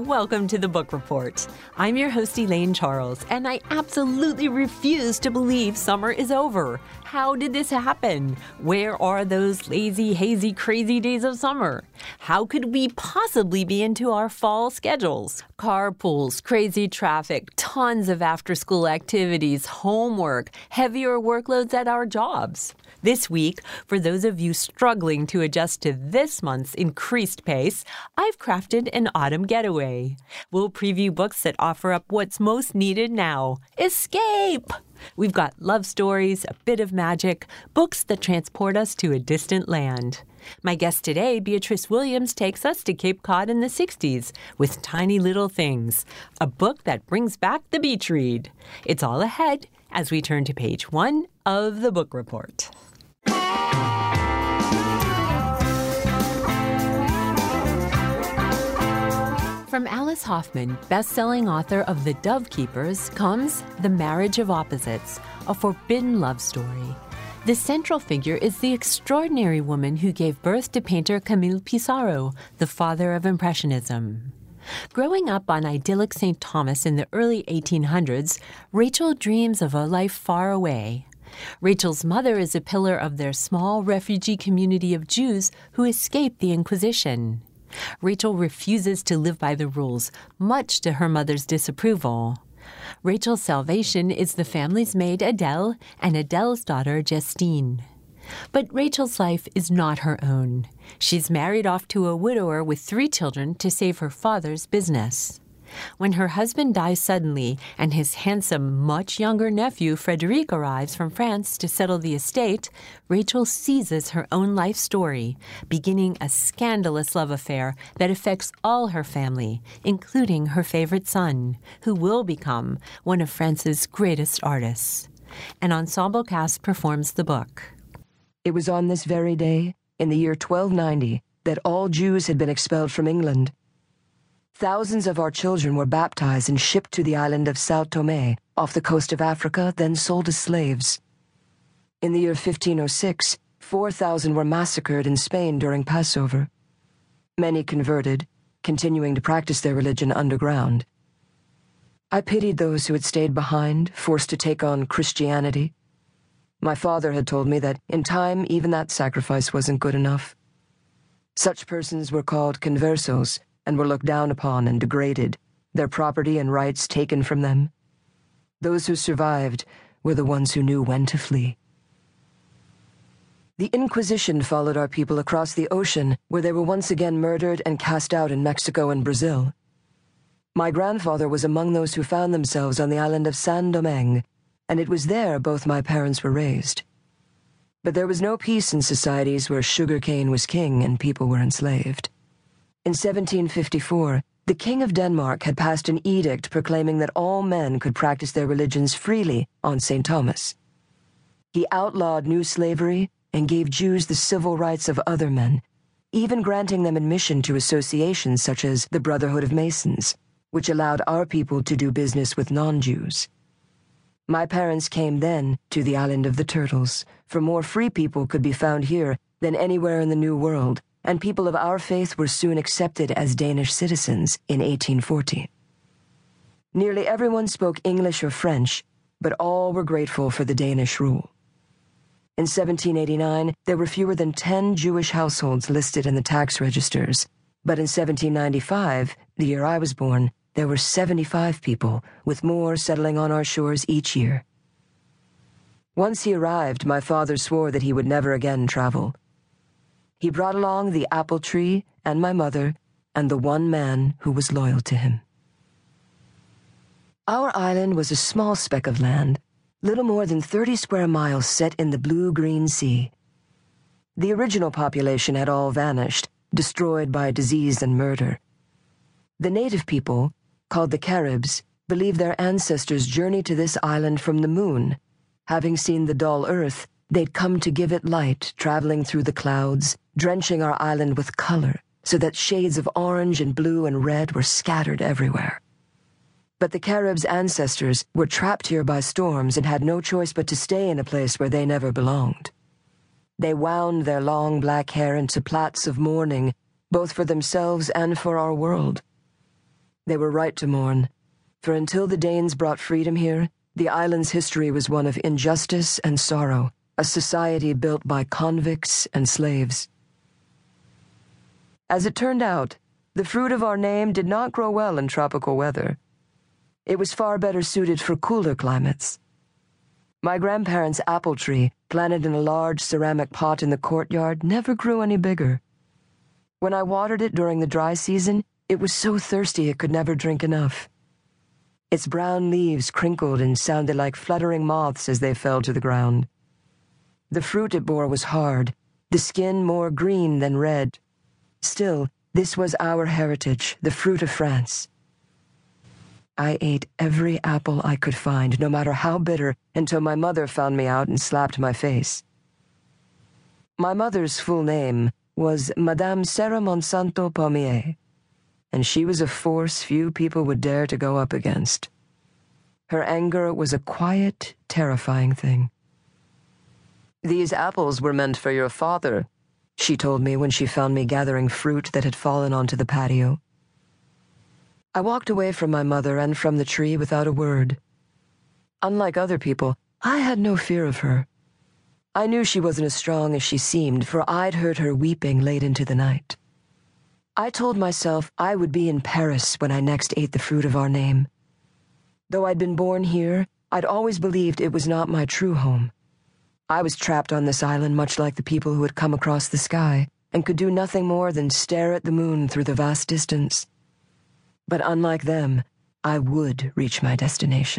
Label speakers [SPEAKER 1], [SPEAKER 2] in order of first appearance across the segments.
[SPEAKER 1] welcome to the Book Report. I'm your host, Elaine Charles, and I absolutely refuse to believe summer is over. How did this happen? Where are those lazy, hazy, crazy days of summer? How could we possibly be into our fall schedules? Carpools, crazy traffic, tons of after-school activities, homework, heavier workloads at our jobs. This week, for those of you struggling to adjust to this month's increased pace, I've crafted an autumn getaway. We'll preview books that offer up what's most needed now: escape! We've got love stories, a bit of magic, books that transport us to a distant land. My guest today, Beatrice Williams, takes us to Cape Cod in the 60s with Tiny Little Things, a book that brings back the beach read. It's all ahead as we turn to page 1 of the Book Report. From Alice Hoffman, best-selling author of The Dove Keepers, comes The Marriage of Opposites, a forbidden love story. The central figure is the extraordinary woman who gave birth to painter Camille Pissarro, the father of Impressionism. Growing up on idyllic St. Thomas in the early 1800s, Rachel dreams of a life far away. Rachel's mother is a pillar of their small refugee community of Jews who escaped the Inquisition. Rachel refuses to live by the rules, much to her mother's disapproval. Rachel's salvation is the family's maid Adele and Adele's daughter Justine. But Rachel's life is not her own. She's married off to a widower with 3 children to save her father's business. When her husband dies suddenly and his handsome, much younger nephew Frederic arrives from France to settle the estate, Rachel seizes her own life story, beginning a scandalous love affair that affects all her family, including her favorite son, who will become one of France's greatest artists. An ensemble cast performs the book.
[SPEAKER 2] It was on this very day, in the year 1290, that all Jews had been expelled from England. Thousands of our children were baptized and shipped to the island of Sao Tome, off the coast of Africa, then sold as slaves. In the year 1506, 4,000 were massacred in Spain during Passover. Many converted, continuing to practice their religion underground. I pitied those who had stayed behind, forced to take on Christianity. My father had told me that in time even that sacrifice wasn't good enough. Such persons were called conversos, and were looked down upon and degraded, their property and rights taken from them. Those who survived were the ones who knew when to flee. The Inquisition followed our people across the ocean, where they were once again murdered and cast out in Mexico and Brazil. My grandfather was among those who found themselves on the island of San Domingue, and it was there both my parents were raised. But there was no peace in societies where sugarcane was king and people were enslaved. In 1754, the King of Denmark had passed an edict proclaiming that all men could practice their religions freely on St. Thomas. He outlawed new slavery and gave Jews the civil rights of other men, even granting them admission to associations such as the Brotherhood of Masons, which allowed our people to do business with non-Jews. My parents came then to the Island of the Turtles, for more free people could be found here than anywhere in the New World, and people of our faith were soon accepted as Danish citizens in 1840. Nearly everyone spoke English or French, but all were grateful for the Danish rule. In 1789, there were fewer than 10 Jewish households listed in the tax registers, but in 1795, the year I was born, there were 75 people, with more settling on our shores each year. Once he arrived, my father swore that he would never again travel. He brought along the apple tree and my mother and the one man who was loyal to him. Our island was a small speck of land, little more than 30 square miles set in the blue-green sea. The original population had all vanished, destroyed by disease and murder. The native people, called the Caribs, believed their ancestors journeyed to this island from the moon. Having seen the dull earth, they'd come to give it light, traveling through the clouds, drenching our island with color, so that shades of orange and blue and red were scattered everywhere. But the Caribs' ancestors were trapped here by storms and had no choice but to stay in a place where they never belonged. They wound their long black hair into plaits of mourning, both for themselves and for our world. They were right to mourn, for until the Danes brought freedom here, the island's history was one of injustice and sorrow, a society built by convicts and slaves. As it turned out, the fruit of our name did not grow well in tropical weather. It was far better suited for cooler climates. My grandparents' apple tree, planted in a large ceramic pot in the courtyard, never grew any bigger. When I watered it during the dry season, it was so thirsty it could never drink enough. Its brown leaves crinkled and sounded like fluttering moths as they fell to the ground. The fruit it bore was hard, the skin more green than red. Still, this was our heritage, the fruit of France. I ate every apple I could find, no matter how bitter, until my mother found me out and slapped my face. My mother's full name was Madame Sarah Monsanto Pommier, and she was a force few people would dare to go up against. Her anger was a quiet, terrifying thing. "These apples were meant for your father," she told me when she found me gathering fruit that had fallen onto the patio. I walked away from my mother and from the tree without a word. Unlike other people, I had no fear of her. I knew she wasn't as strong as she seemed, for I'd heard her weeping late into the night. I told myself I would be in Paris when I next ate the fruit of our name. Though I'd been born here, I'd always believed it was not my true home. I was trapped on this island much like the people who had come across the sky, and could do nothing more than stare at the moon through the vast distance. But unlike them, I would reach my destination.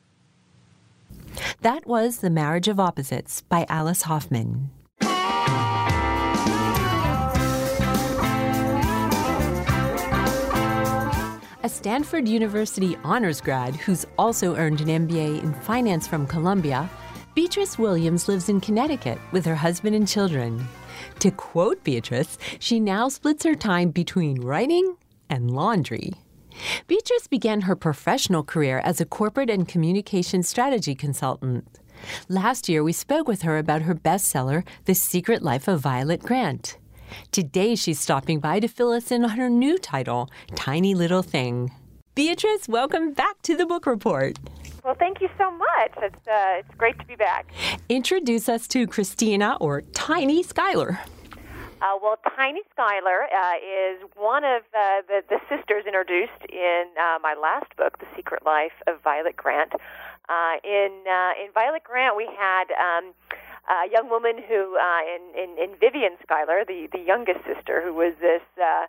[SPEAKER 1] That was The Marriage of Opposites by Alice Hoffman. A Stanford University honors grad who's also earned an MBA in finance from Columbia, Beatrice Williams lives in Connecticut with her husband and children. To quote Beatrice, she now splits her time between writing and laundry. Beatrice began her professional career as a corporate and communication strategy consultant. Last year, we spoke with her about her bestseller, The Secret Life of Violet Grant. Today, she's stopping by to fill us in on her new title, Tiny Little Thing. Beatrice, welcome back to the Book Report.
[SPEAKER 3] Well, thank you so much. It's great to be back.
[SPEAKER 1] Introduce us to Christina, or Tiny Schuyler.
[SPEAKER 3] Well, Tiny Schuyler is one of the sisters introduced in my last book, The Secret Life of Violet Grant. In Violet Grant, we had a young woman who, in Vivian Schuyler, the youngest sister, who was this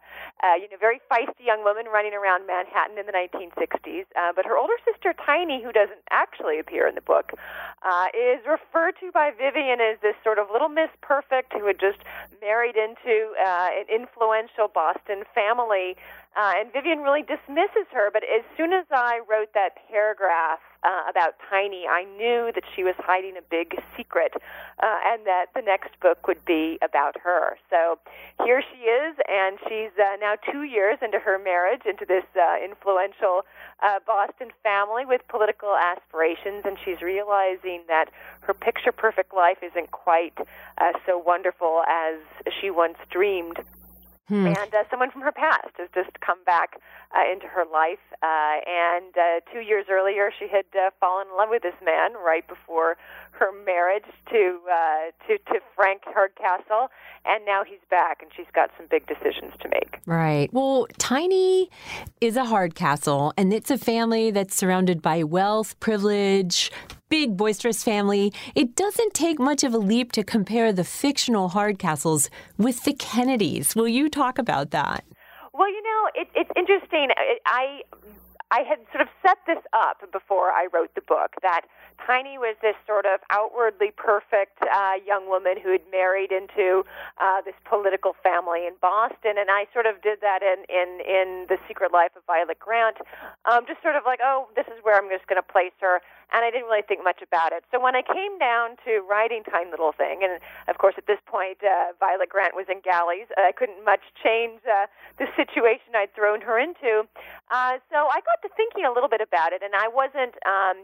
[SPEAKER 3] very feisty young woman running around Manhattan in the 1960s. But her older sister, Tiny, who doesn't actually appear in the book, is referred to by Vivian as this sort of little Miss Perfect who had just married into an influential Boston family. And Vivian really dismisses her, but as soon as I wrote that paragraph about Tiny, I knew that she was hiding a big secret, and that the next book would be about her. So here she is, and she's now 2 years into her marriage, into this influential Boston family with political aspirations, and she's realizing that her picture-perfect life isn't quite so wonderful as she once dreamed. And someone from her past has just come back into her life. And 2 years earlier, she had fallen in love with this man right before her marriage to Frank Hardcastle. And now he's back, and she's got some big decisions to make.
[SPEAKER 1] Right. Well, Tiny is a Hardcastle, and it's a family that's surrounded by wealth, privilege, big, boisterous family. It doesn't take much of a leap to compare the fictional Hardcastles with the Kennedys. Will you talk about that?
[SPEAKER 3] Well, it's interesting. I had sort of set this up before I wrote the book, that Tiny was this sort of outwardly perfect young woman who had married into this political family in Boston, and I sort of did that in The Secret Life of Violet Grant, just sort of like, oh, this is where I'm just going to place her, and I didn't really think much about it. So when I came down to writing Tiny Little Thing, and of course at this point Violet Grant was in galleys, I couldn't much change the situation I'd thrown her into, so I got to thinking a little bit about it, and I wasn't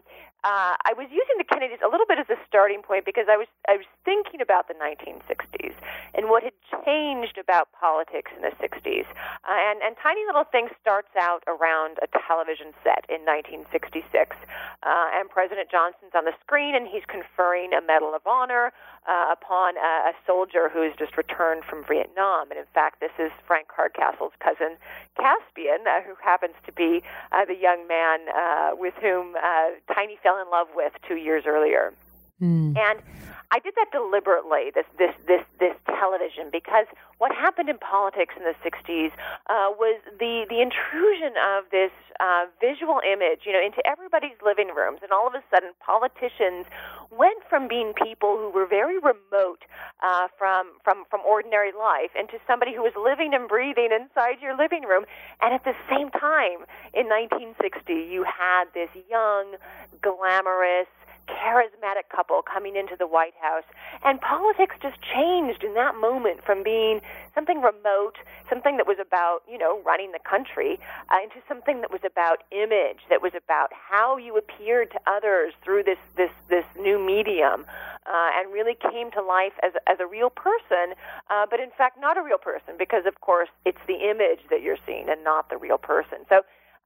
[SPEAKER 3] I was using the Kennedys a little bit as a starting point because I was thinking about the 1960s and what had changed about politics in the 60s. And Tiny Little Thing starts out around a television set in 1966. And President Johnson's on the screen, and he's conferring a Medal of Honor upon a soldier who's just returned from Vietnam. And in fact, this is Frank Hardcastle's cousin, Caspian, who happens to be the young man with whom Tiny fell in love with 2 years earlier. And I did that deliberately, this television, because what happened in politics in the 60s was the intrusion of this visual image, into everybody's living rooms, and all of a sudden politicians went from being people who were very remote from ordinary life into somebody who was living and breathing inside your living room. And at the same time, in 1960, you had this young, glamorous, charismatic couple coming into the White House, and politics just changed in that moment from being something remote, something that was about, running the country, into something that was about image, that was about how you appeared to others through this new medium, and really came to life as a real person, but in fact not a real person, because of course it's the image that you're seeing and not the real person. So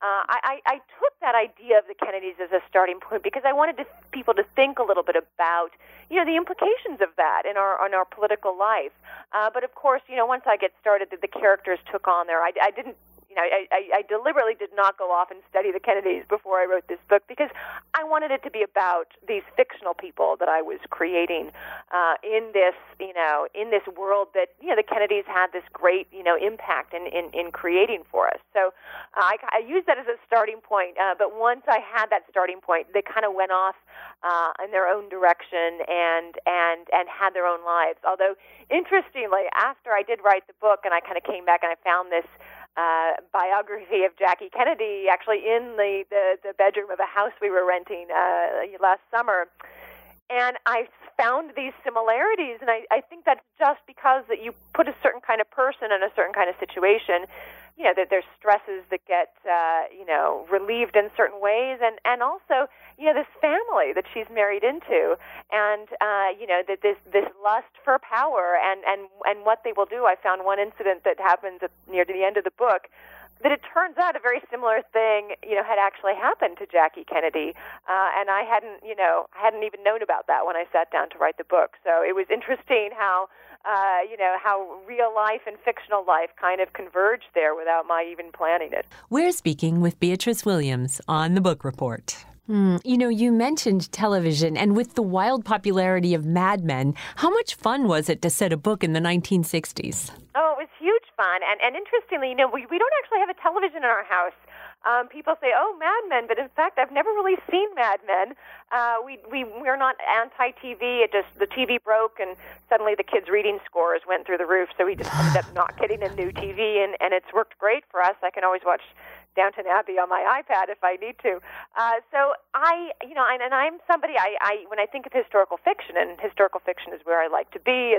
[SPEAKER 3] I took that idea of the Kennedys as a starting point because I wanted people to think a little bit about, the implications of that in our political life. But of course, once I get started, the characters took on there. I didn't. I deliberately did not go off and study the Kennedys before I wrote this book because I wanted it to be about these fictional people that I was creating in this world that the Kennedys had this great impact in creating for us. So I used that as a starting point. But once I had that starting point, they kind of went off in their own direction and had their own lives. Although interestingly, after I did write the book and I kind of came back and I found this biography of Jackie Kennedy actually in the bedroom of a house we were renting last summer. And I found these similarities, and I think that's just because that you put a certain kind of person in a certain kind of situation, that there's stresses that get, relieved in certain ways, and also, this family that she's married into, and, that this lust for power and what they will do. I found one incident that happens near the end of the book that it turns out a very similar thing, had actually happened to Jackie Kennedy, and I hadn't even known about that when I sat down to write the book. So it was interesting how real life and fictional life kind of converged there without my even planning it.
[SPEAKER 1] We're speaking with Beatrice Williams on The Book Report. You mentioned television, and with the wild popularity of Mad Men, how much fun was it to set a book in the 1960s? Oh,
[SPEAKER 3] it was huge fun. And interestingly, we don't actually have a television in our house. People say, "Oh, Mad Men," but in fact, I've never really seen Mad Men. We're not anti-TV. The TV broke, and suddenly the kids' reading scores went through the roof. So we just ended up not getting a new TV, and it's worked great for us. I can always watch Downton Abbey on my iPad if I need to. So I'm somebody. When I think of historical fiction, and historical fiction is where I like to be.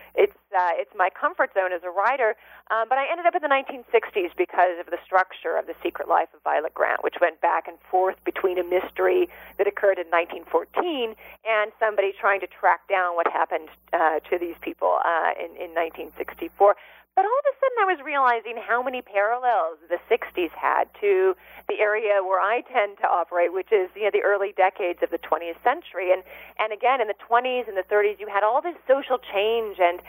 [SPEAKER 3] It's my comfort zone as a writer. But I ended up in the 1960s because of the structure of The Secret Life of Violet Grant, which went back and forth between a mystery that occurred in 1914 and somebody trying to track down what happened to these people in 1964. But all of a sudden I was realizing how many parallels the 60s had to the area where I tend to operate, which is the early decades of the 20th century. And again, in the 20s and the 30s, you had all this social change, and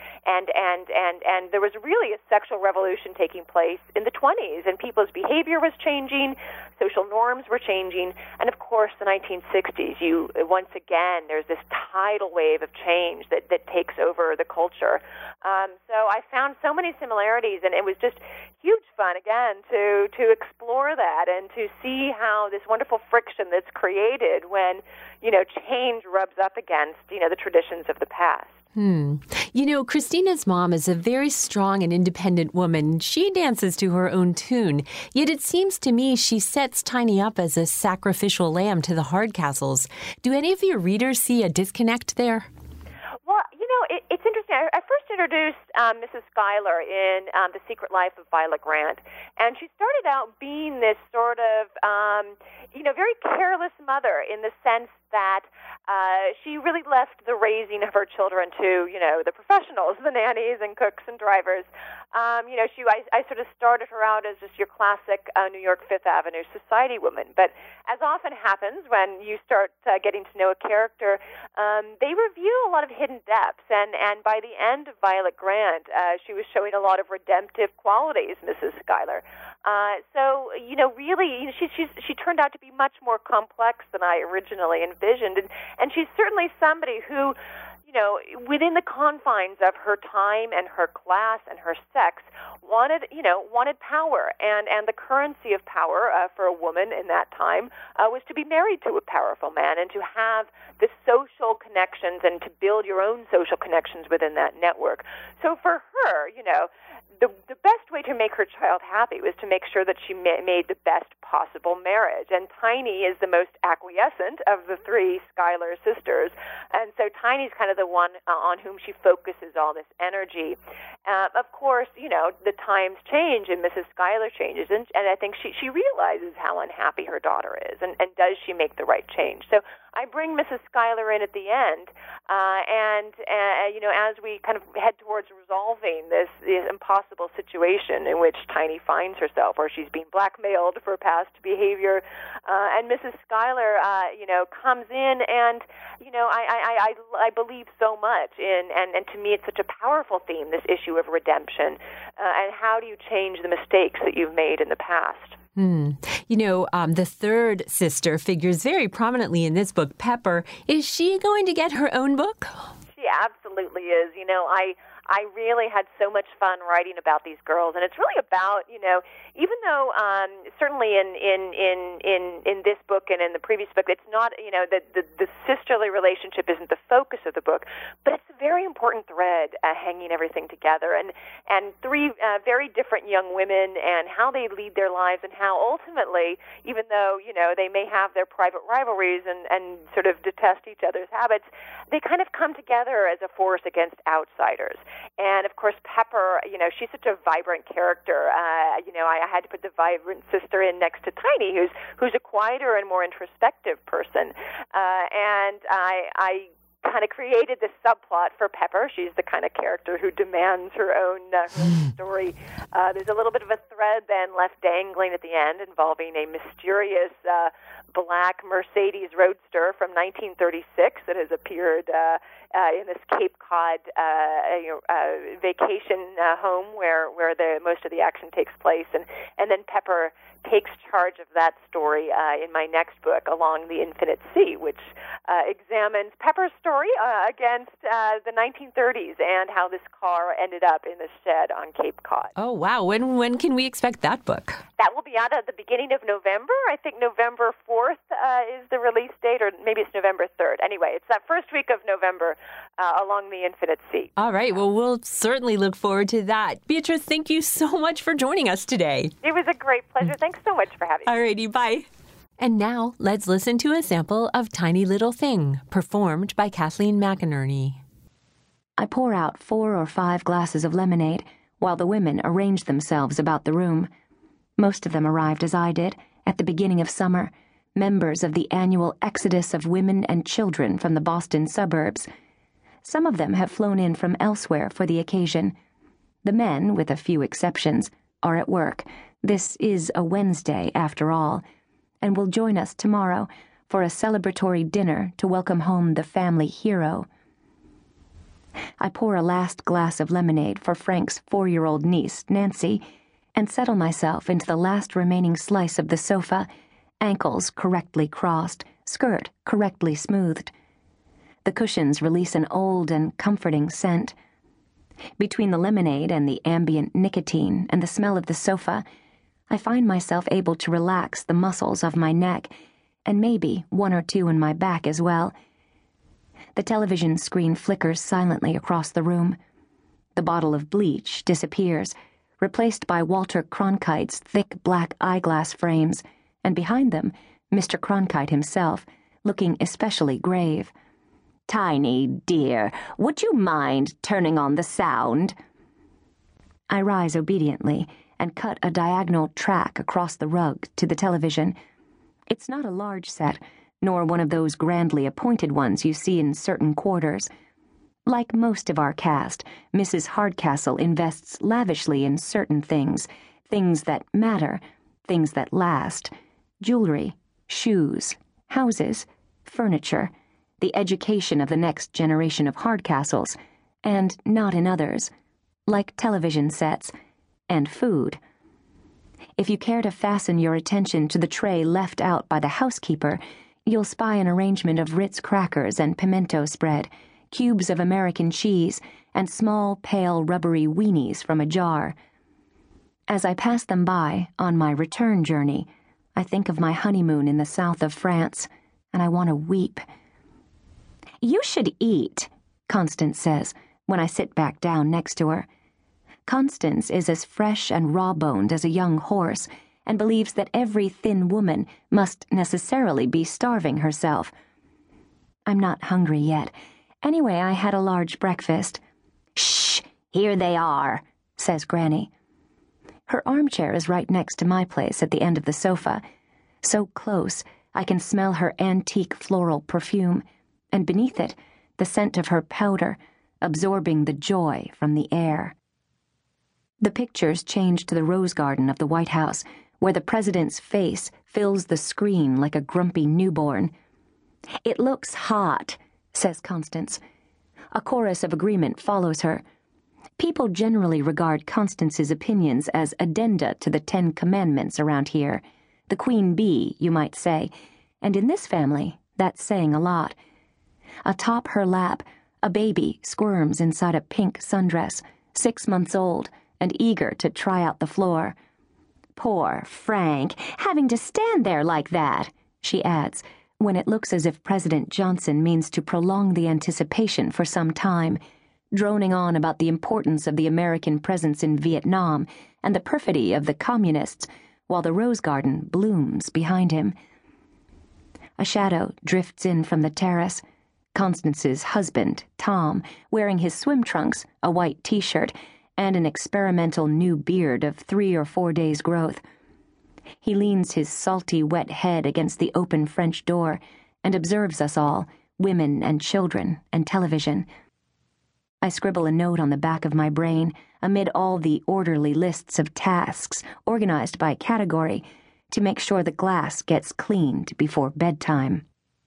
[SPEAKER 3] there was really a sexual revolution taking place in the 20s, and people's behavior was changing, social norms were changing, and of course, the 1960s, once again, there's this tidal wave of change that takes over the culture. So I found so many similarities, and it was just huge fun, again, to explore that and to see how this wonderful friction that's created when, change rubs up against, the traditions of the past.
[SPEAKER 1] Christina's mom is a very strong and independent woman. She dances to her own tune. Yet it seems to me she sets Tiny up as a sacrificial lamb to the Hardcastles. Do any of your readers see a disconnect there?
[SPEAKER 3] Well, it's interesting. I first introduced Mrs. Schuyler in The Secret Life of Violet Grant, and she started out being this sort of, very careless mother in the sense that she really left the raising of her children to, the professionals, the nannies and cooks and drivers. I sort of started her out as just your classic New York Fifth Avenue society woman. But as often happens when you start getting to know a character, they reveal a lot of hidden depths. And by the end of Violet Grant, she was showing a lot of redemptive qualities, Mrs. Schuyler. Really, she turned out to be much more complex than I originally envisioned, and she's certainly somebody who, within the confines of her time and her class and her sex, wanted power, and the currency of power for a woman in that time was to be married to a powerful man and to have the social connections and to build your own social connections within that network. So for her, the best way to make her child happy was to make sure that she made the best possible marriage. And Tiny is the most acquiescent of the three Schuyler sisters. And so Tiny's kind of the one on whom she focuses all this energy. Of course, the times change and Mrs. Schuyler changes. And I think she realizes how unhappy her daughter is. And does she make the right change? So I bring Mrs. Schuyler in at the end. As we kind of head towards resolving this impossible situation in which Tiny finds herself, where she's being blackmailed for past behavior, and Mrs. Schuyler, comes in, and I believe so much in, and to me it's such a powerful theme, this issue of redemption, and how do you change the mistakes that you've made in the past.
[SPEAKER 1] The third sister figures very prominently in this book, Pepper. Is she going to get her own book?
[SPEAKER 3] She absolutely is. I really had so much fun writing about these girls, and it's really about, even though certainly in this book and in the previous book, it's not, the sisterly relationship isn't the focus of the book, but it's a very important thread hanging everything together, and three very different young women and how they lead their lives, and how ultimately, even though, they may have their private rivalries and sort of detest each other's habits, they kind of come together as a force against outsiders. And, of course, Pepper, she's such a vibrant character. I had to put the vibrant sister in next to Tiny, who's a quieter and more introspective person. And I kind of created this subplot for Pepper. She's the kind of character who demands her own story. There's a little bit of a thread then left dangling at the end involving a mysterious black Mercedes Roadster from 1936 that has appeared in this Cape Cod vacation home where most of the action takes place, and then Pepper takes charge of that story in my next book, Along the Infinite Sea, which examines Pepper's story against the 1930s and how this car ended up in the shed on Cape Cod.
[SPEAKER 1] Oh, wow. When can we expect that book?
[SPEAKER 3] That will be out at the beginning of November. I think November 4th is the release date, or maybe it's November 3rd. Anyway, it's that first week of November, Along the Infinite Sea.
[SPEAKER 1] All right. Well, we'll certainly look forward to that. Beatrice, thank you so much for joining us today.
[SPEAKER 3] It was a great pleasure. Thanks so much for having me.
[SPEAKER 1] All righty. Bye. And now let's listen to a sample of Tiny Little Thing, performed by Kathleen McInerney.
[SPEAKER 4] I pour out 4 or 5 glasses of lemonade while the women arrange themselves about the room. Most of them arrived as I did, at the beginning of summer, members of the annual exodus of women and children from the Boston suburbs. Some of them have flown in from elsewhere for the occasion. The men, with a few exceptions, are at work. This is a Wednesday, after all, and will join us tomorrow for a celebratory dinner to welcome home the family hero. I pour a last glass of lemonade for Frank's 4-year-old niece, Nancy, and settle myself into the last remaining slice of the sofa, ankles correctly crossed, skirt correctly smoothed. The cushions release an old and comforting scent. Between the lemonade and the ambient nicotine and the smell of the sofa, I find myself able to relax the muscles of my neck, and maybe 1 or 2 in my back as well. The television screen flickers silently across the room. The bottle of bleach disappears, replaced by Walter Cronkite's thick black eyeglass frames, and behind them, Mr. Cronkite himself, looking especially grave. "Tiny, dear, would you mind turning on the sound?" I rise obediently and cut a diagonal track across the rug to the television. It's not a large set, nor one of those grandly appointed ones you see in certain quarters. Like most of our cast, Mrs. Hardcastle invests lavishly in certain things, things that matter, things that last: jewelry, shoes, houses, furniture, the education of the next generation of Hardcastles, and not in others, like television sets, and food. If you care to fasten your attention to the tray left out by the housekeeper, you'll spy an arrangement of Ritz crackers and pimento spread, cubes of American cheese, and small, pale, rubbery weenies from a jar. As I pass them by on my return journey, I think of my honeymoon in the south of France, and I want to weep. "You should eat," Constance says, when I sit back down next to her. Constance is as fresh and raw-boned as a young horse, and believes that every thin woman must necessarily be starving herself. I'm not hungry yet. Anyway, I had a large breakfast. "Shh! Here they are," says Granny. Her armchair is right next to my place at the end of the sofa, so close I can smell her antique floral perfume, and beneath it, the scent of her powder, absorbing the joy from the air. The pictures change to the rose garden of the White House, where the president's face fills the screen like a grumpy newborn. "It looks hot," says Constance. A chorus of agreement follows her. People generally regard Constance's opinions as addenda to the 10 Commandments around here. The queen bee, you might say, and in this family, that's saying a lot. Atop her lap, a baby squirms inside a pink sundress, 6 months old, and eager to try out the floor. "Poor Frank, having to stand there like that," she adds, when it looks as if President Johnson means to prolong the anticipation for some time, droning on about the importance of the American presence in Vietnam and the perfidy of the communists, while the rose garden blooms behind him. A shadow drifts in from the terrace. Constance's husband, Tom, wearing his swim trunks, a white t-shirt, and an experimental new beard of 3 or 4 days' growth. He leans his salty, wet head against the open French door and observes us all, women and children and television. I scribble a note on the back of my brain amid all the orderly lists of tasks organized by category to make sure the glass gets cleaned before bedtime.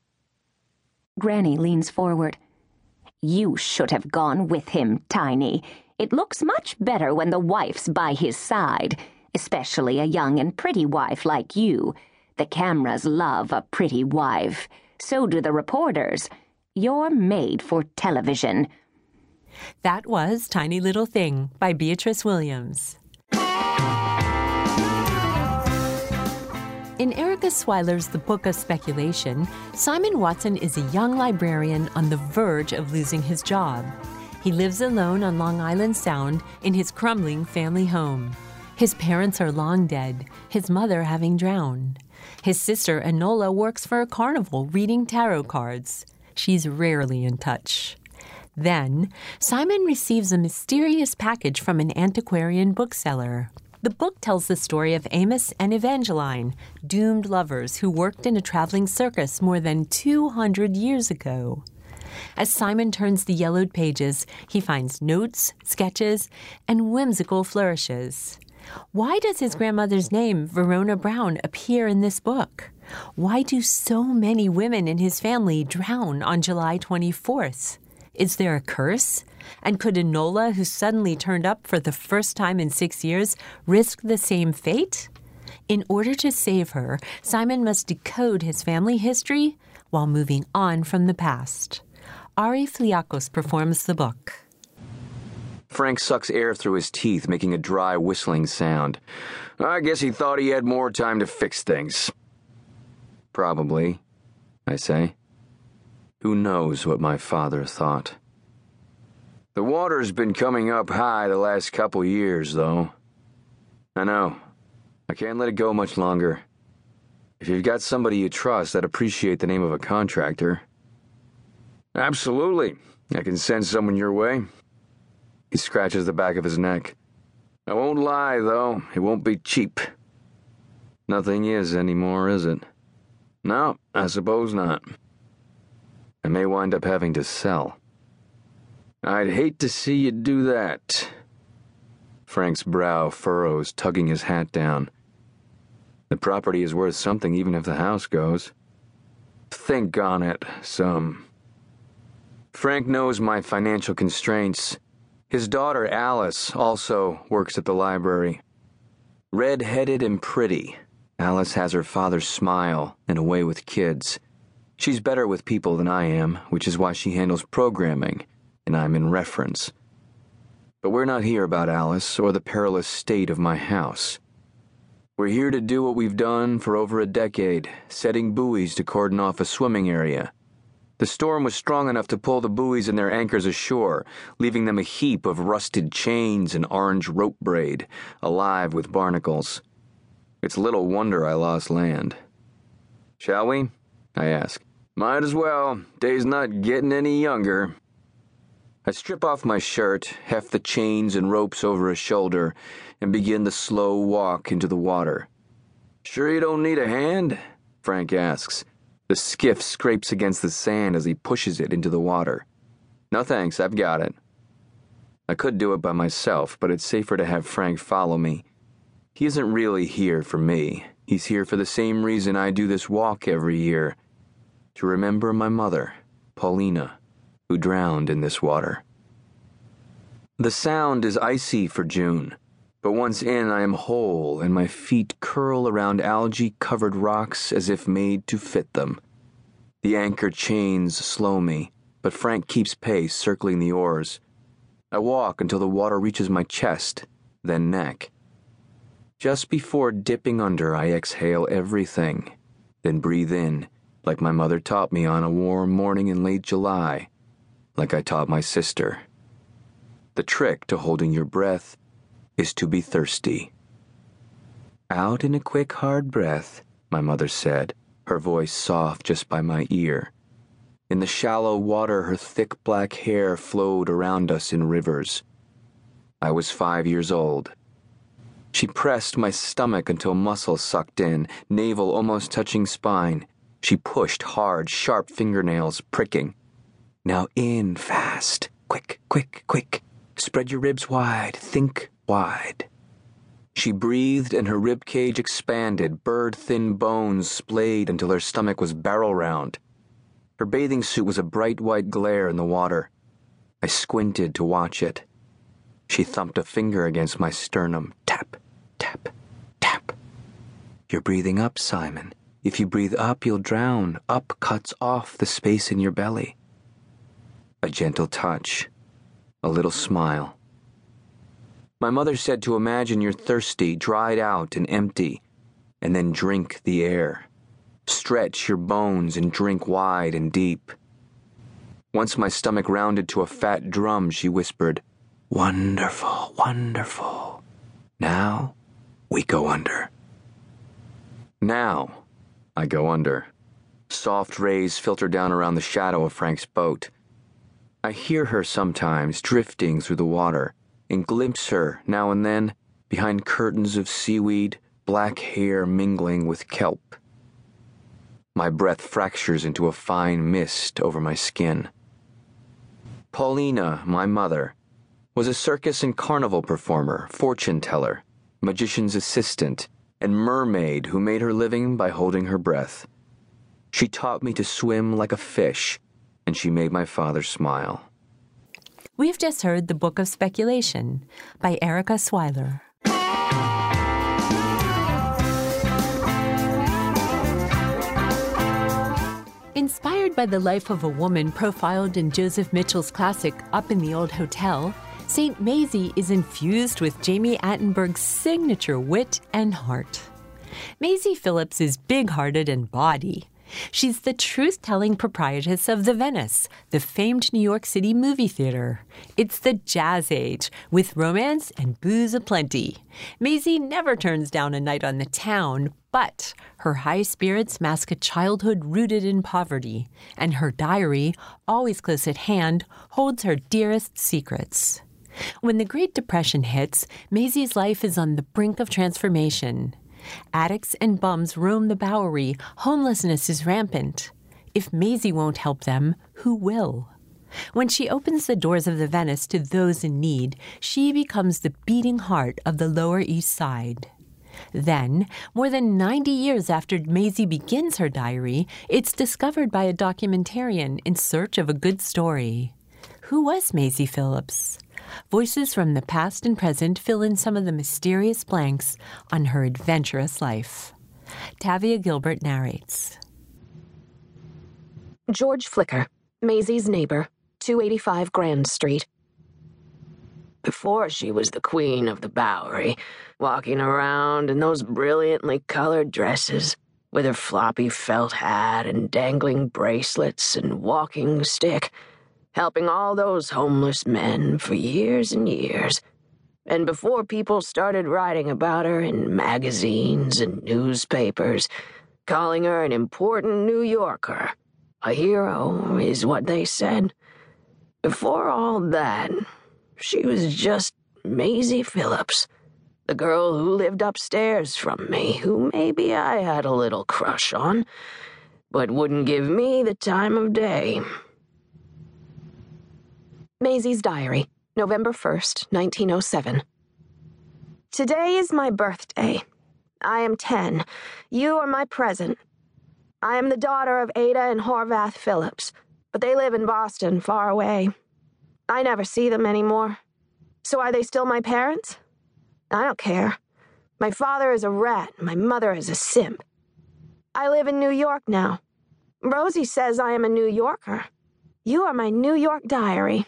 [SPEAKER 4] Granny leans forward. "You should have gone with him, Tiny. It looks much better when the wife's by his side, especially a young and pretty wife like you. The cameras love a pretty wife. So do the reporters. You're made for television."
[SPEAKER 1] That was Tiny Little Thing by Beatrice Williams. In Erica Swyler's The Book of Speculation, Simon Watson is a young librarian on the verge of losing his job. He lives alone on Long Island Sound in his crumbling family home. His parents are long dead, his mother having drowned. His sister Enola works for a carnival reading tarot cards. She's rarely in touch. Then, Simon receives a mysterious package from an antiquarian bookseller. The book tells the story of Amos and Evangeline, doomed lovers who worked in a traveling circus more than 200 years ago. As Simon turns the yellowed pages, he finds notes, sketches, and whimsical flourishes. Why does his grandmother's name, Verona Brown, appear in this book? Why do so many women in his family drown on July 24th? Is there a curse? And could Enola, who suddenly turned up for the first time in 6 years, risk the same fate? In order to save her, Simon must decode his family history while moving on from the past. Ari Fliakos performs the book.
[SPEAKER 5] Frank sucks air through his teeth, making a dry, whistling sound. I guess he thought he had more time to fix things. Probably, I say. Who knows what my father thought? The water's been coming up high the last couple years, though. I know. I can't let it go much longer. If you've got somebody you trust, I'd appreciate the name of a contractor. Absolutely. I can send someone your way. He scratches the back of his neck. I won't lie, though. It won't be cheap. Nothing is anymore, is it? No, I suppose not. I may wind up having to sell. I'd hate to see you do that. Frank's brow furrows, tugging his hat down. The property is worth something even if the house goes. Think on it some. Frank knows my financial constraints. His daughter, Alice, also works at the library. Red-headed and pretty, Alice has her father's smile and a way with kids. She's better with people than I am, which is why she handles programming, and I'm in reference. But we're not here about Alice or the perilous state of my house. We're here to do what we've done for over a decade, setting buoys to cordon off a swimming area. The storm was strong enough to pull the buoys and their anchors ashore, leaving them a heap of rusted chains and orange rope braid, alive with barnacles. It's little wonder I lost land. Shall we? I ask. Might as well. Day's not getting any younger. I strip off my shirt, heft the chains and ropes over a shoulder, and begin the slow walk into the water. Sure you don't need a hand? Frank asks. The skiff scrapes against the sand as he pushes it into the water. No thanks, I've got it. I could do it by myself, but it's safer to have Frank follow me. He isn't really here for me. He's here for the same reason I do this walk every year. To remember my mother, Paulina, who drowned in this water. The Sound is icy for June, but once in I am whole and my feet curl around algae-covered rocks as if made to fit them. The anchor chains slow me, but Frank keeps pace, circling the oars. I walk until the water reaches my chest, then neck. Just before dipping under, I exhale everything, then breathe in, like my mother taught me on a warm morning in late July, like I taught my sister. The trick to holding your breath is to be thirsty. Out in a quick, hard breath, my mother said, her voice soft just by my ear. In the shallow water, her thick black hair flowed around us in rivers. I was 5 years old. She pressed my stomach until muscle sucked in, navel almost touching spine. She pushed hard, sharp fingernails, pricking. Now in fast. Quick, quick, quick. Spread your ribs wide. Think wide. She breathed and her rib cage expanded, bird-thin bones splayed until her stomach was barrel-round. Her bathing suit was a bright white glare in the water. I squinted to watch it. She thumped a finger against my sternum. Tap, tap, tap. You're breathing up, Simon. If you breathe up, you'll drown. Up cuts off the space in your belly. A gentle touch. A little smile. My mother said to imagine you're thirsty, dried out and empty, and then drink the air. Stretch your bones and drink wide and deep. Once my stomach rounded to a fat drum, she whispered, Wonderful, wonderful. Now, we go under. Now, I go under. Soft rays filter down around the shadow of Frank's boat. I hear her sometimes drifting through the water, and glimpse her, now and then, behind curtains of seaweed, black hair mingling with kelp. My breath fractures into a fine mist over my skin. Paulina, my mother, was a circus and carnival performer, fortune teller, magician's assistant, and mermaid who made her living by holding her breath. She taught me to swim like a fish, and she made my father smile.
[SPEAKER 1] We've just heard The Book of Speculation by Erica Swiler. Inspired by the life of a woman profiled in Joseph Mitchell's classic Up in the Old Hotel, St. Maisie is infused with Jamie Attenberg's signature wit and heart. Maisie Phillips is big-hearted and bawdy. She's the truth-telling proprietress of the Venice, the famed New York City movie theater. It's the jazz age, with romance and booze aplenty. Maisie never turns down a night on the town, but her high spirits mask a childhood rooted in poverty, and her diary, always close at hand, holds her dearest secrets. When the Great Depression hits, Maisie's life is on the brink of transformation. Addicts and bums roam the Bowery. Homelessness is rampant. If Maisie won't help them, who will? When she opens the doors of the Venice to those in need, she becomes the beating heart of the Lower East Side. Then, more than 90 years after Maisie begins her diary, it's discovered by a documentarian in search of a good story. Who was Maisie Phillips? Voices from the past and present fill in some of the mysterious blanks on her adventurous life. Tavia Gilbert narrates.
[SPEAKER 6] George Flicker, Maisie's neighbor, 285 Grand Street. Before she was the queen of the Bowery, walking around in those brilliantly colored dresses, with her floppy felt hat and dangling bracelets and walking stick, helping all those homeless men for years and years. And before people started writing about her in magazines and newspapers, calling her an important New Yorker, a hero is what they said. Before all that, she was just Maisie Phillips, the girl who lived upstairs from me, who maybe I had a little crush on, but wouldn't give me the time of day.
[SPEAKER 7] Maisie's diary, November 1st, 1907. Today is my birthday. I am 10. You are my present. I am the daughter of Ada and Horvath Phillips, but they live in Boston, far away. I never see them anymore. So are they still my parents? I don't care. My father is a rat, my mother is a simp. I live in New York now. Rosie says I am a New Yorker. You are my New York diary.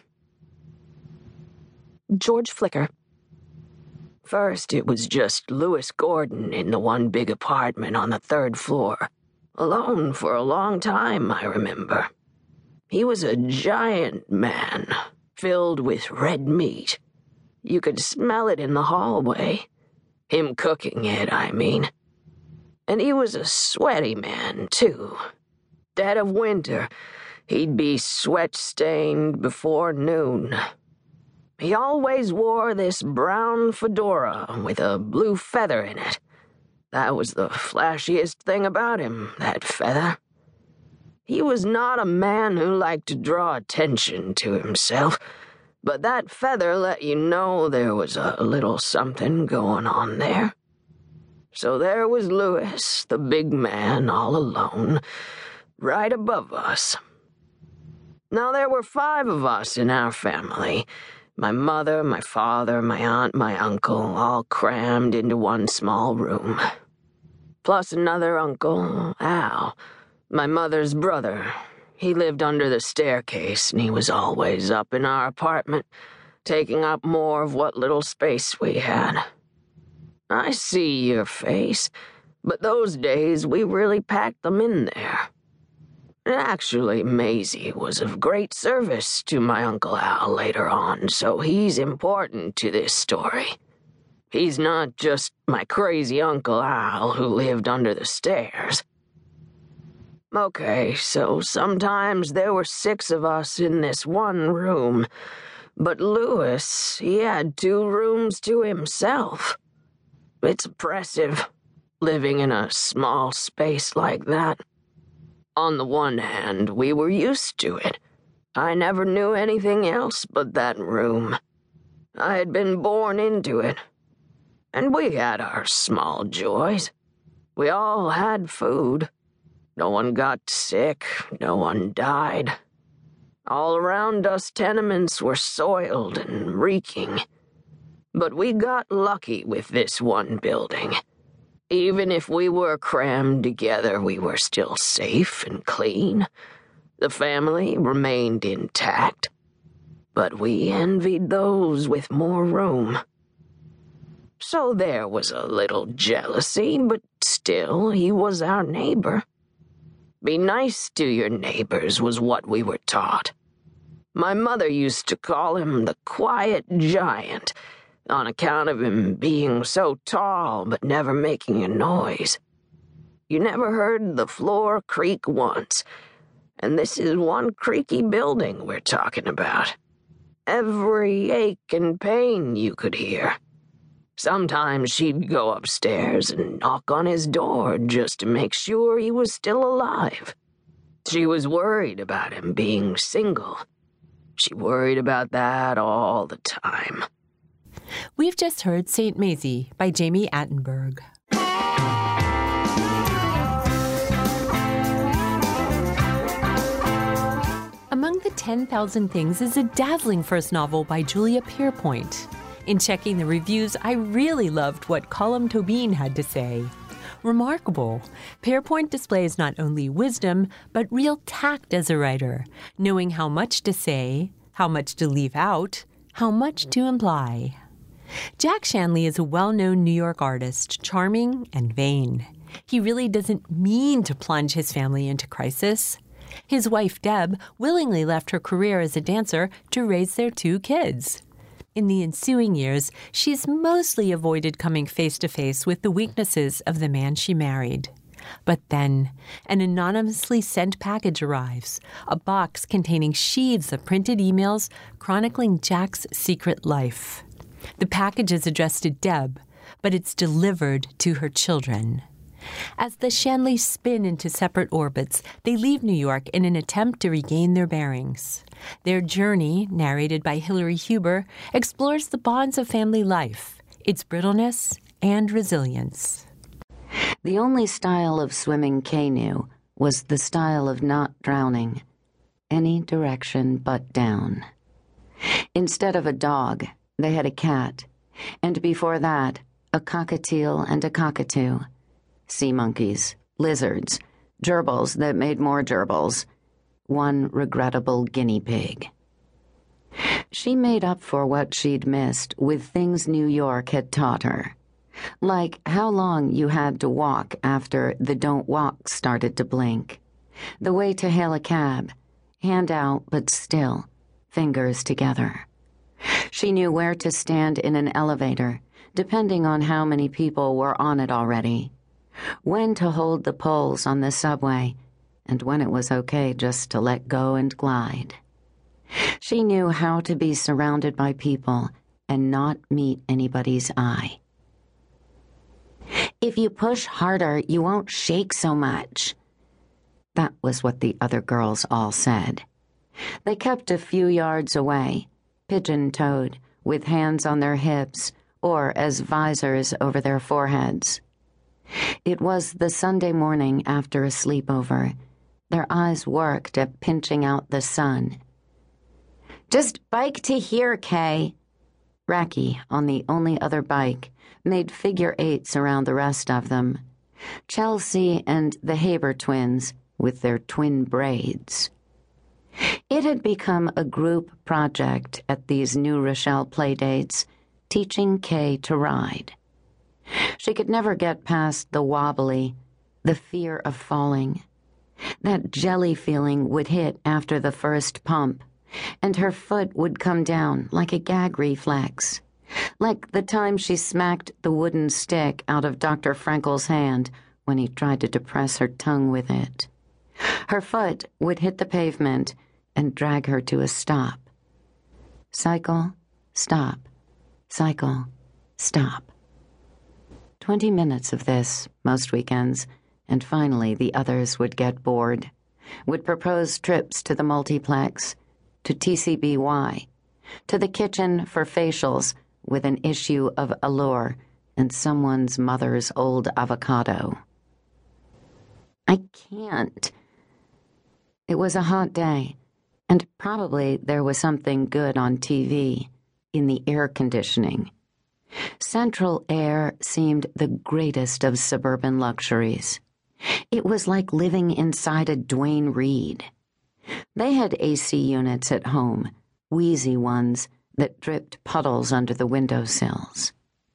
[SPEAKER 6] George Flicker.
[SPEAKER 2] First, it was just Louis Gordon in the one big apartment on the 3rd floor. Alone for a long time, I remember. He was a giant man, filled with red meat. You could smell it in the hallway. Him cooking it, I mean. And he was a sweaty man, too. Dead of winter, he'd be sweat-stained before noon. He always wore this brown fedora with a blue feather in it. That was the flashiest thing about him, that feather. He was not a man who liked to draw attention to himself, but that feather let you know there was a little something going on there. So there was Louis, the big man, all alone, right above us. Now there were 5 of us in our family. My mother, my father, my aunt, my uncle, all crammed into one small room. Plus another uncle, Al, my mother's brother. He lived under the staircase, and he was always up in our apartment, taking up more of what little space we had. I see your face, but those days we really packed them in there. Actually, Maisie was of great service to my Uncle Al later on, so he's important to this story. He's not just my crazy Uncle Al who lived under the stairs. Okay, so sometimes there were 6 of us in this one room, but Louis, he had 2 rooms to himself. It's oppressive, living in a small space like that. On the one hand, we were used to it. I never knew anything else but that room. I had been born into it. And we had our small joys. We all had food. No one got sick, no one died. All around us tenements were soiled and reeking. But we got lucky with this one building. Even if we were crammed together, we were still safe and clean. The family remained intact. But we envied those with more room. So there was a little jealousy, but still, he was our neighbor. Be nice to your neighbors was what we were taught. My mother used to call him the quiet giant, on account of him being so tall but never making a noise. You never heard the floor creak once, and this is one creaky building we're talking about. Every ache and pain you could hear.
[SPEAKER 6] Sometimes she'd go upstairs and knock on his door just to make sure he was still alive. She was worried about him being single. She worried about that all the time.
[SPEAKER 1] We've just heard St. Maisie by Jamie Attenberg. Among the 10,000 Things is a dazzling first novel by Julia Pierpoint. In checking the reviews, I really loved what Colm Tóibín had to say. Remarkable. Pierpoint displays not only wisdom, but real tact as a writer, knowing how much to say, how much to leave out, how much to imply. Jack Shanley is a well-known New York artist, charming and vain. He really doesn't mean to plunge his family into crisis. His wife, Deb, willingly left her career as a dancer to raise their 2 kids. In the ensuing years, she's mostly avoided coming face-to-face with the weaknesses of the man she married. But then, an anonymously sent package arrives, a box containing sheaves of printed emails chronicling Jack's secret life. The package is addressed to Deb, but it's delivered to her children. As the Shanleys spin into separate orbits, they leave New York in an attempt to regain their bearings. Their journey, narrated by Hilary Huber, explores the bonds of family life, its brittleness and resilience.
[SPEAKER 8] The only style of swimming Kay knew was the style of not drowning, any direction but down. Instead of a dog, they had a cat, and before that, a cockatiel and a cockatoo. Sea monkeys, lizards, gerbils that made more gerbils, one regrettable guinea pig. She made up for what she'd missed with things New York had taught her, like how long you had to walk after the don't walk started to blink, the way to hail a cab, hand out but still, fingers together. She knew where to stand in an elevator, depending on how many people were on it already, when to hold the poles on the subway, and when it was okay just to let go and glide. She knew how to be surrounded by people and not meet anybody's eye. If you push harder, you won't shake so much. That was what the other girls all said. They kept a few yards away, pigeon-toed, with hands on their hips or as visors over their foreheads. It was the Sunday morning after a sleepover. Their eyes worked at pinching out the sun. "Just bike to here, Kay." Racky, on the only other bike, made figure eights around the rest of them. Chelsea and the Haber twins, with their twin braids. It had become a group project at these New Rochelle playdates, teaching Kay to ride. She could never get past the wobbly, the fear of falling. That jelly feeling would hit after the first pump, and her foot would come down like a gag reflex, like the time she smacked the wooden stick out of Dr. Frankel's hand when he tried to depress her tongue with it. Her foot would hit the pavement and drag her to a stop. Cycle, stop, cycle, stop. 20 minutes of this, most weekends, and finally the others would get bored, would propose trips to the multiplex, to TCBY, to the kitchen for facials with an issue of Allure and someone's mother's old avocado. I can't. It was a hot day, and probably there was something good on TV, in the air conditioning. Central air seemed the greatest of suburban luxuries. It was like living inside a Duane Reade. They had AC units at home, wheezy ones that dripped puddles under the windowsills.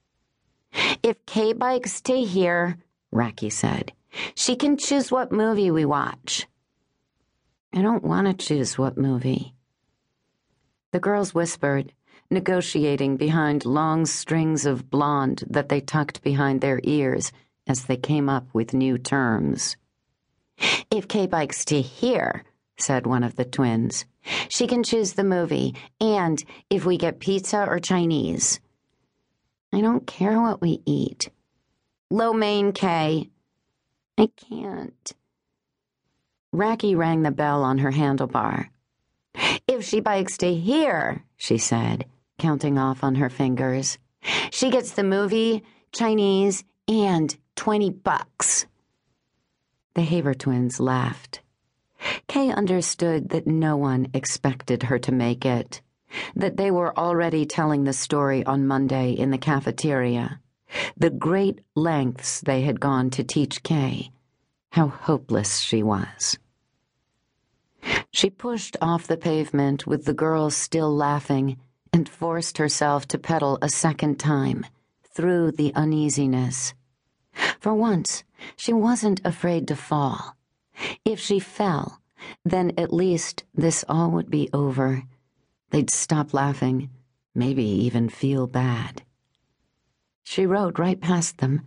[SPEAKER 8] "If Kay bikes to here," Racky said, "she can choose what movie we watch." "I don't want to choose what movie." The girls whispered, negotiating behind long strings of blonde that they tucked behind their ears as they came up with new terms. "If Kay bikes to here," said one of the twins, "she can choose the movie, and if we get pizza or Chinese." I don't care what we eat. Lo mein, Kay. I can't. Raki rang the bell on her handlebar. If she bikes to here, she said, counting off on her fingers, she gets the movie, Chinese, and $20. The Haver twins laughed. Kay understood that no one expected her to make it, that they were already telling the story on Monday in the cafeteria, the great lengths they had gone to teach Kay how hopeless she was. She pushed off the pavement with the girls still laughing and forced herself to pedal a second time through the uneasiness. For once, she wasn't afraid to fall. If she fell, then at least this all would be over. They'd stop laughing, maybe even feel bad. She rode right past them,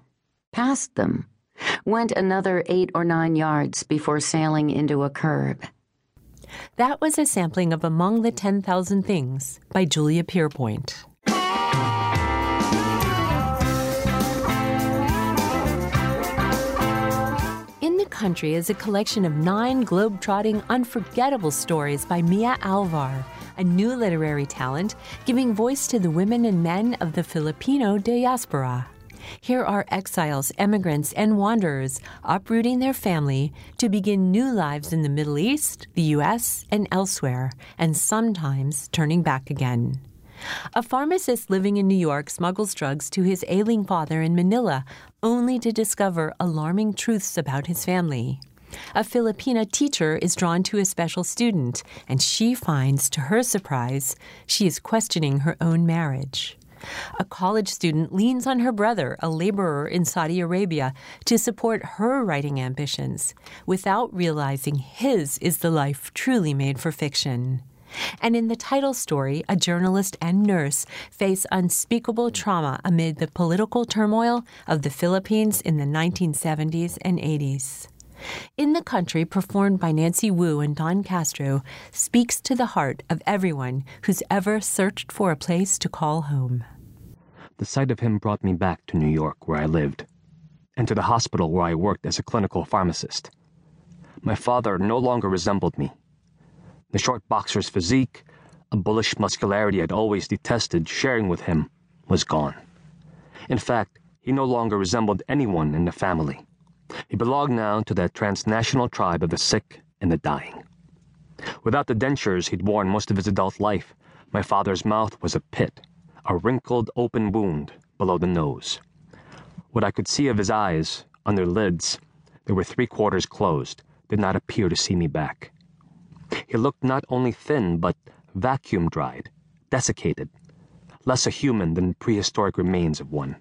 [SPEAKER 8] went another 8 or 9 yards before sailing into a curb.
[SPEAKER 1] That was a sampling of Among the 10,000 Things by Julia Pierpoint. In the Country is a collection of 9 globe-trotting, unforgettable stories by Mia Alvar, a new literary talent giving voice to the women and men of the Filipino diaspora. Here are exiles, immigrants, and wanderers uprooting their family to begin new lives in the Middle East, the U.S., and elsewhere, and sometimes turning back again. A pharmacist living in New York smuggles drugs to his ailing father in Manila, only to discover alarming truths about his family. A Filipina teacher is drawn to a special student, and she finds, to her surprise, she is questioning her own marriage. A college student leans on her brother, a laborer in Saudi Arabia, to support her writing ambitions, without realizing his is the life truly made for fiction. And in the title story, a journalist and nurse face unspeakable trauma amid the political turmoil of the Philippines in the 1970s and 80s. In the Country, performed by Nancy Wu and Don Castro, speaks to the heart of everyone who's ever searched for a place to call home.
[SPEAKER 9] The sight of him brought me back to New York, where I lived, and to the hospital where I worked as a clinical pharmacist. My father no longer resembled me. The short boxer's physique, a bullish muscularity I'd always detested sharing with him, was gone. In fact, he no longer resembled anyone in the family. He belonged now to that transnational tribe of the sick and the dying. Without the dentures he'd worn most of his adult life, my father's mouth was a pit, a wrinkled open wound below the nose. What I could see of his eyes, under lids, they were 3/4 closed, did not appear to see me back. He looked not only thin, but vacuum-dried, desiccated, less a human than prehistoric remains of one.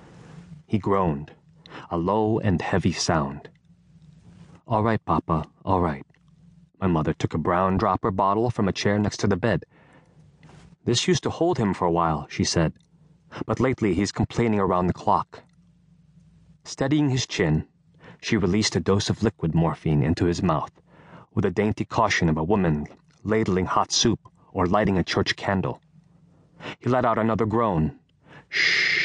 [SPEAKER 9] He groaned, a low and heavy sound. "All right, Papa, all right." My mother took a brown dropper bottle from a chair next to the bed. "This used to hold him for a while," she said, "but lately he's complaining around the clock." Steadying his chin, she released a dose of liquid morphine into his mouth, with the dainty caution of a woman ladling hot soup or lighting a church candle. He let out another groan. "Shh."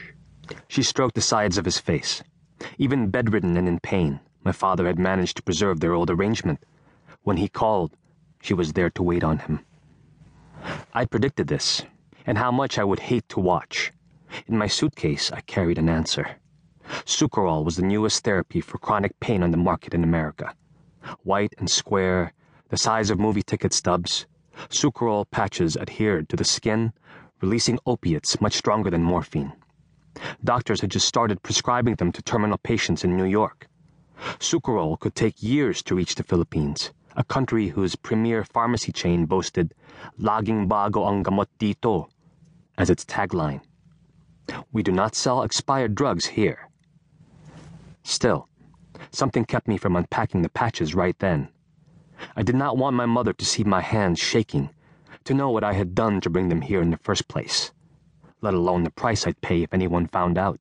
[SPEAKER 9] She stroked the sides of his face. Even bedridden and in pain, my father had managed to preserve their old arrangement. When he called, she was there to wait on him. I'd predicted this, and how much I would hate to watch. In my suitcase, I carried an answer. Sucralol was the newest therapy for chronic pain on the market in America. White and square, the size of movie ticket stubs, Sucralol patches adhered to the skin, releasing opiates much stronger than morphine. Doctors had just started prescribing them to terminal patients in New York. Sucralol could take years to reach the Philippines, a country whose premier pharmacy chain boasted "Laging bago ang gamot dito" as its tagline. We do not sell expired drugs here. Still, something kept me from unpacking the patches right then. I did not want my mother to see my hands shaking, to know what I had done to bring them here in the first place, let alone the price I'd pay if anyone found out.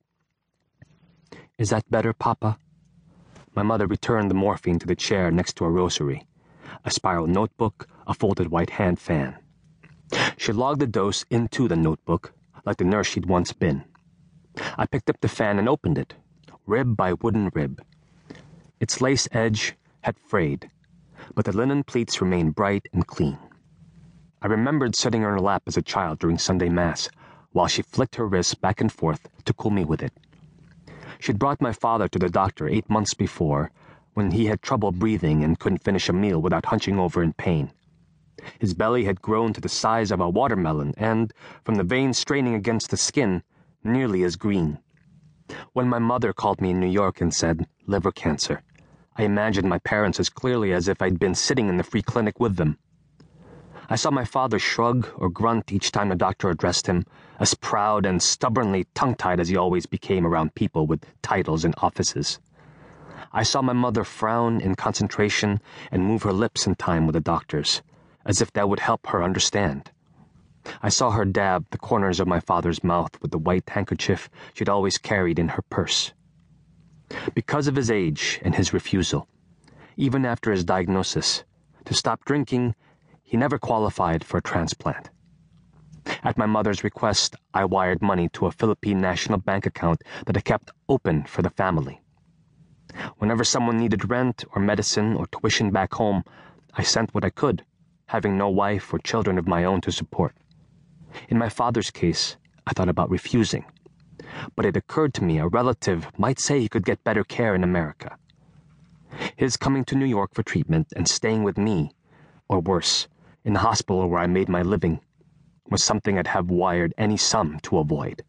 [SPEAKER 9] "Is that better, Papa?" My mother returned the morphine to the chair next to a rosary, a spiral notebook, a folded white hand fan. She logged the dose into the notebook, like the nurse she'd once been. I picked up the fan and opened it, rib by wooden rib. Its lace edge had frayed, but the linen pleats remained bright and clean. I remembered sitting on her lap as a child during Sunday Mass, while she flicked her wrists back and forth to cool me with it. She'd brought my father to the doctor 8 months before, when he had trouble breathing and couldn't finish a meal without hunching over in pain. His belly had grown to the size of a watermelon and, from the veins straining against the skin, nearly as green. When my mother called me in New York and said, liver cancer, I imagined my parents as clearly as if I'd been sitting in the free clinic with them. I saw my father shrug or grunt each time the doctor addressed him, as proud and stubbornly tongue-tied as he always became around people with titles and offices. I saw my mother frown in concentration and move her lips in time with the doctor's, as if that would help her understand. I saw her dab the corners of my father's mouth with the white handkerchief she'd always carried in her purse. Because of his age and his refusal, even after his diagnosis, to stop drinking, he never qualified for a transplant. At my mother's request, I wired money to a Philippine national bank account that I kept open for the family. Whenever someone needed rent or medicine or tuition back home, I sent what I could, having no wife or children of my own to support. In my father's case, I thought about refusing, but it occurred to me a relative might say he could get better care in America. His coming to New York for treatment and staying with me, or worse, in the hospital where I made my living, was something I'd have wired any sum to avoid.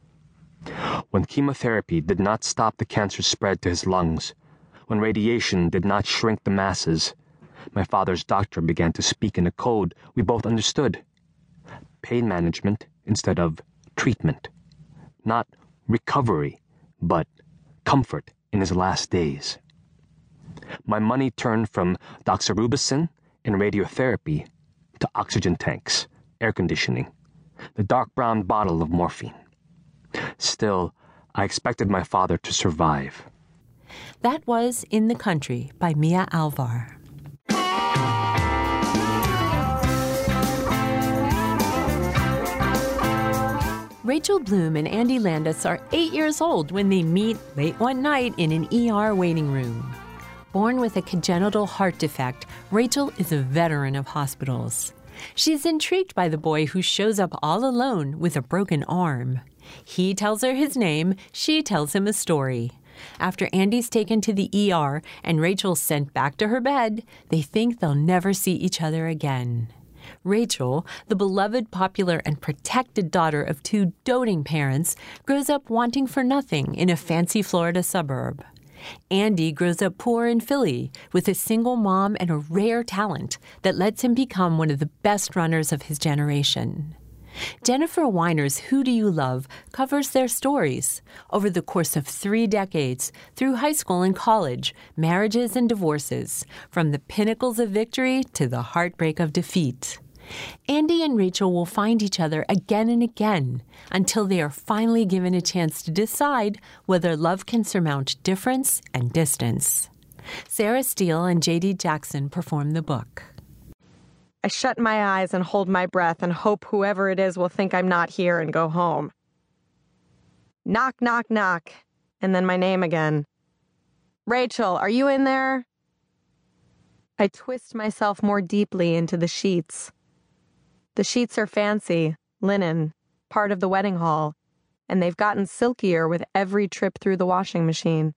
[SPEAKER 9] When chemotherapy did not stop the cancer's spread to his lungs, when radiation did not shrink the masses, my father's doctor began to speak in a code we both understood. Pain management instead of treatment. Not recovery, but comfort in his last days. My money turned from doxorubicin and radiotherapy to oxygen tanks, air conditioning, the dark brown bottle of morphine. Still, I expected my father to survive.
[SPEAKER 1] That was In the Country by Mia Alvar. Rachel Bloom and Andy Landis are 8 years old when they meet late one night in an ER waiting room. Born with a congenital heart defect, Rachel is a veteran of hospitals. She's intrigued by the boy who shows up all alone with a broken arm. He tells her his name, she tells him a story. After Andy's taken to the ER and Rachel's sent back to her bed, they think they'll never see each other again. Rachel, the beloved, popular, and protected daughter of two doting parents, grows up wanting for nothing in a fancy Florida suburb. Andy grows up poor in Philly with a single mom and a rare talent that lets him become one of the best runners of his generation. Jennifer Weiner's Who Do You Love covers their stories over the course of 3 decades through high school and college, marriages and divorces, from the pinnacles of victory to the heartbreak of defeat. Andy and Rachel will find each other again and again until they are finally given a chance to decide whether love can surmount difference and distance. Sarah Steele and J.D. Jackson perform the book.
[SPEAKER 7] I shut my eyes and hold my breath and hope whoever it is will think I'm not here and go home. Knock, knock, knock, and then my name again. Rachel, are you in there? I twist myself more deeply into the sheets. The sheets are fancy, linen, part of the wedding hall, and they've gotten silkier with every trip through the washing machine.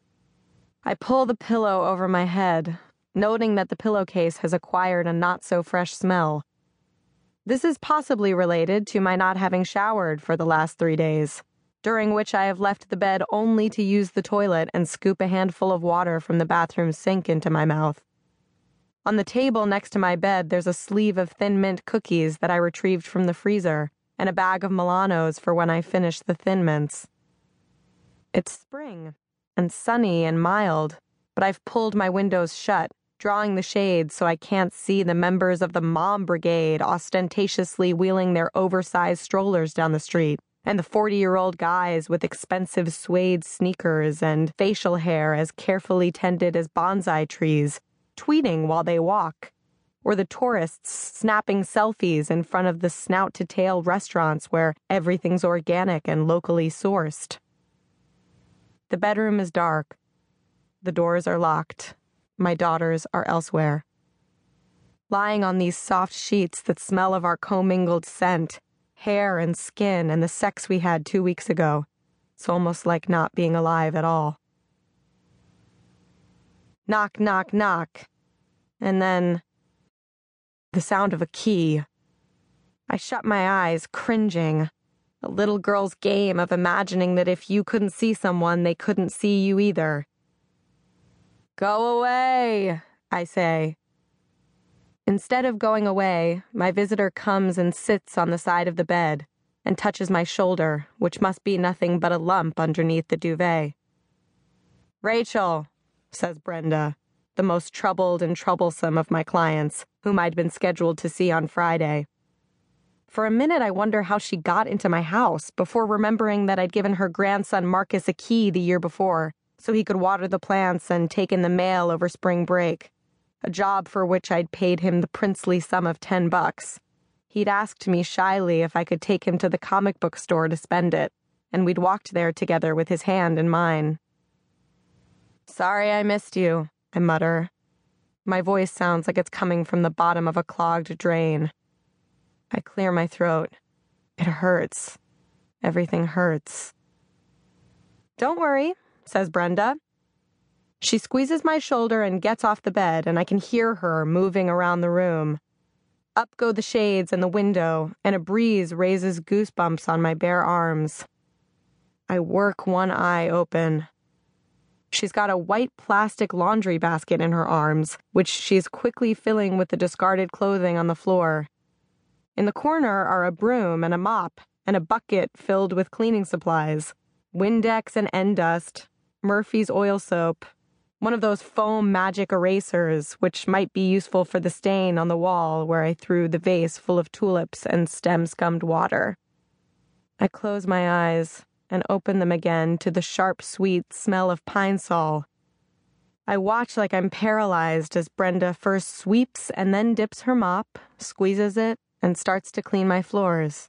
[SPEAKER 7] I pull the pillow over my head, noting that the pillowcase has acquired a not-so-fresh smell. This is possibly related to my not having showered for the last 3 days, during which I have left the bed only to use the toilet and scoop a handful of water from the bathroom sink into my mouth. On the table next to my bed, there's a sleeve of Thin Mint cookies that I retrieved from the freezer, and a bag of Milanos for when I finish the Thin Mints. It's spring, and sunny and mild, but I've pulled my windows shut, drawing the shades so I can't see the members of the Mom Brigade ostentatiously wheeling their oversized strollers down the street, and the 40-year-old guys with expensive suede sneakers and facial hair as carefully tended as bonsai trees, tweeting while they walk,
[SPEAKER 10] or the tourists snapping selfies in front of the snout-to-tail restaurants where everything's organic and locally sourced. The bedroom is dark. The doors are locked. My daughters are elsewhere. Lying on these soft sheets that smell of our commingled scent, hair and skin and the sex we had 2 weeks ago, it's almost like not being alive at all. Knock, knock, knock. And then the sound of a key. I shut my eyes, cringing. A little girl's game of imagining that if you couldn't see someone, they couldn't see you either. Go away, I say. Instead of going away, my visitor comes and sits on the side of the bed and touches my shoulder, which must be nothing but a lump underneath the duvet. Rachel, says Brenda, the most troubled and troublesome of my clients, whom I'd been scheduled to see on Friday. For a minute, I wonder how she got into my house before remembering that I'd given her grandson Marcus a key the year before so he could water the plants and take in the mail over spring break, a job for which I'd paid him the princely sum of $10. He'd asked me shyly if I could take him to the comic book store to spend it, and we'd walked there together with his hand in mine. Sorry I missed you, I mutter. My voice sounds like it's coming from the bottom of a clogged drain. I clear my throat. It hurts. Everything hurts. Don't worry, says Brenda. She squeezes my shoulder and gets off the bed, and I can hear her moving around the room. Up go the shades and the window, and a breeze raises goosebumps on my bare arms. I work one eye open. She's got a white plastic laundry basket in her arms, which she's quickly filling with the discarded clothing on the floor. In the corner are a broom and a mop, and a bucket filled with cleaning supplies, Windex and Endust, Murphy's oil soap, one of those foam magic erasers, which might be useful for the stain on the wall where I threw the vase full of tulips and stem-scummed water. I close my eyes and open them again to the sharp, sweet smell of pine sol. I watch like I'm paralyzed as Brenda first sweeps and then dips her mop, squeezes it, and starts to clean my floors.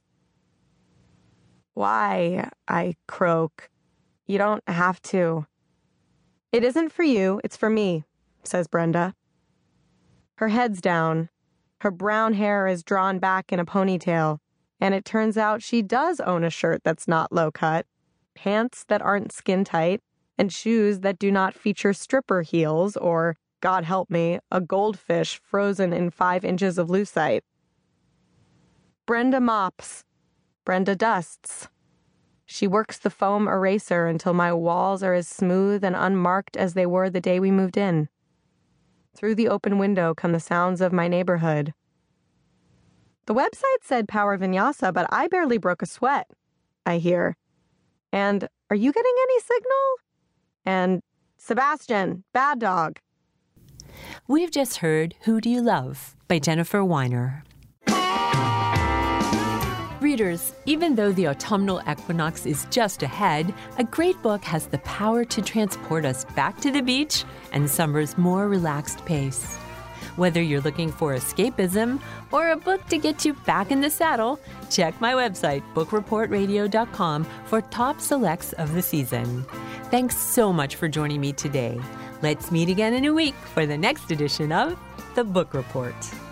[SPEAKER 10] Why? I croak. You don't have to. It isn't for you, it's for me, says Brenda. Her head's down. Her brown hair is drawn back in a ponytail, and it turns out she does own a shirt that's not low-cut, pants that aren't skin-tight, and shoes that do not feature stripper heels or, God help me, a goldfish frozen in 5 inches of lucite. Brenda mops. Brenda dusts. She works the foam eraser until my walls are as smooth and unmarked as they were the day we moved in. Through the open window come the sounds of my neighborhood. The website said Power Vinyasa, but I barely broke a sweat, I hear. And are you getting any signal? And Sebastian, bad dog.
[SPEAKER 1] We've just heard Who Do You Love by Jennifer Weiner. Readers, even though the autumnal equinox is just ahead, a great book has the power to transport us back to the beach and summer's more relaxed pace. Whether you're looking for escapism or a book to get you back in the saddle, check my website, bookreportradio.com, for top selects of the season. Thanks so much for joining me today. Let's meet again in a week for the next edition of The Book Report.